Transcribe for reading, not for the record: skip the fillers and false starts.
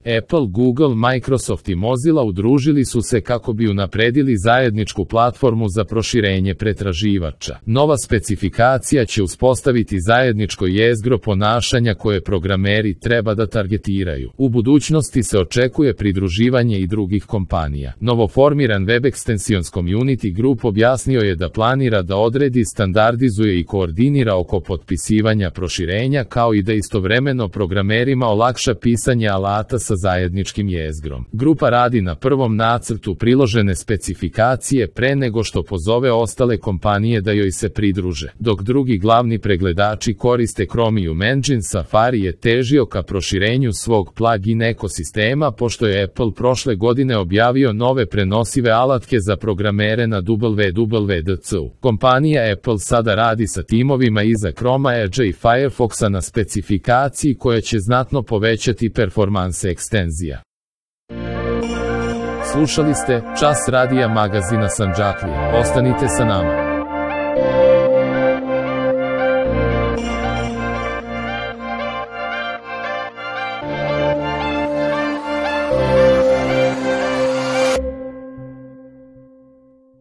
Apple, Google, Microsoft i Mozilla udružili su se kako bi unapredili zajedničku platformu za proširenje pretraživača. Nova specifikacija će uspostaviti zajedničko jezgro ponašanja koje programeri treba da targetiraju. U budućnosti se očekuje pridruživanje i drugih kompanija. Novoformiran Web Extensions Community Group objasnio je da planira da odredi, standardizuje i koordinira oko potpisivanja proširenja, kao i da istovremeno programerima olakša pisanje alata sa zajedničkim jezgrom. Grupa radi na prvom nacrtu priložene specifikacije pre nego što pozove ostale kompanije da joj se pridruže. Dok drugi glavni pregledači koriste Chromium Engine, Safari je težio ka proširenju svog plugin ekosistema, pošto je Apple prošle godine objavio nove prenosive alatke za programere na WWDC. Kompanija Apple sada radi sa timovima iza Chroma, Edge i Firefoxa na specifikaciji koja će znatno povećati performanse ekstenzija. Slušali ste Čas radija magazina Sandžaklija. Ostanite sa nama.